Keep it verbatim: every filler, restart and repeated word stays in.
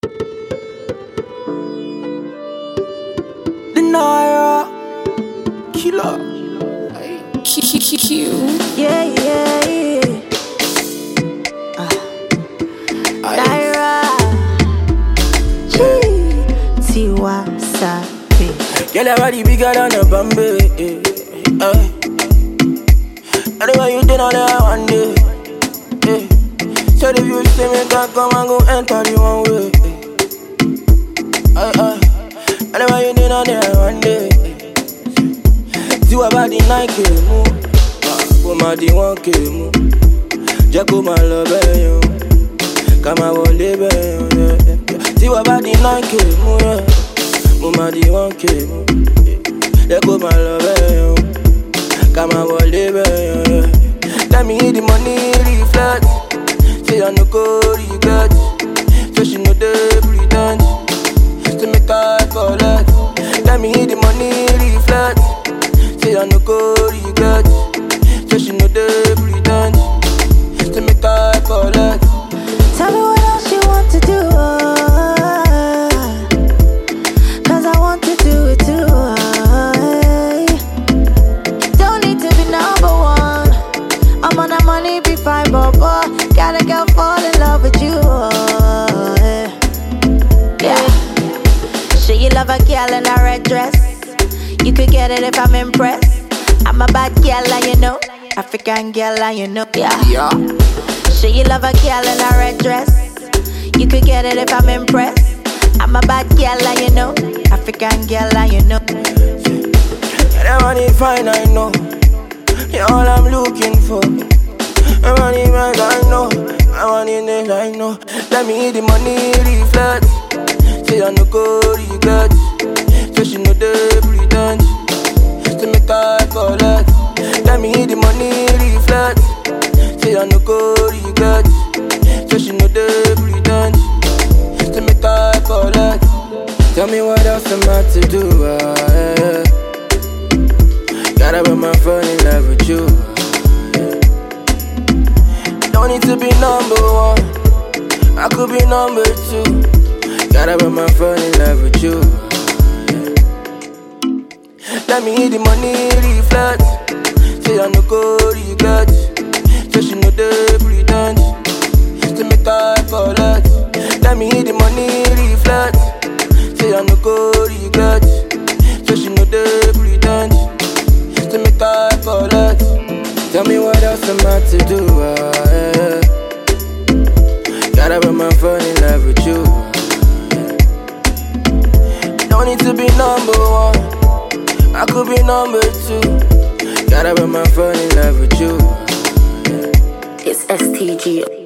The Naira Killer. Q Q Q Q. Yeah, yeah, yeah. Uh, Naira. Gee. Tiwa Savage. Girl, your body bigger than a Bombay. Eh, eh. Anyway, you did all that one day. Eh. So if you see me, can come and go enter the one way. Eh. Eh, eh. Anyway, you did all that one day. Tiwa body Nike move. Kó má di one K mú. Jẹ́ kó má lọ bẹ́ẹ̀ yẹn. Ká má wọlé bẹ́ẹ̀ yẹn. Tiwa body Nike mú. Mo má di one K mú. Jẹ́ kó má lọ bẹ́ẹ̀ yẹn. Ká má wọlé bẹ́ẹ̀ yẹn. Let me hit the money reflect. Say I no go regret. So she no dey pretend. To make her collect. Let me hit the money reflect. Say I no go regret. So she no dey pretend. To make her collect. Tell me what else you want to do. uh, Cause I want to do it too. uh, Don't need to be number one. I'm on that money, be fine, but boy, got a girl fall in love with you. uh, Yeah. Sure you love a girl in a red dress. You could get it if I'm impressed. I'm a bad girl and you know, African girl and you know, yeah. Yeah. Sure you love a girl in a red dress. You could get it if I'm impressed. I'm a bad girl and you know, African girl and you know. That money fine, I know. You're all I'm looking for. My money back, I know. My money next, I know. Let me hit the money reflect. Say I no go regret. So she no dey pretend. To make her collect. Let me hit the money reflect. Say I no go regret. So she no dey pretend. To make her collect. Tell me what else I'm about to do. Uh, yeah. Gotta put my phone in love with you. Yeah. Don't need to be number one. I could be number two. Gotta put my phone in love with you. Let me hit the money reflect. Say I no go regret. So she no dey pretend. To make her collect. Let me hit the money reflect. Say I no go regret. So she no dey pretend. To make her collect. Tell me what else I'm about to do. Uh, yeah. Gotta put my phone in love with you. Yeah. Don't need to be number one. I could be number two. Gotta put my phone in love with you. Yeah. It's S T G.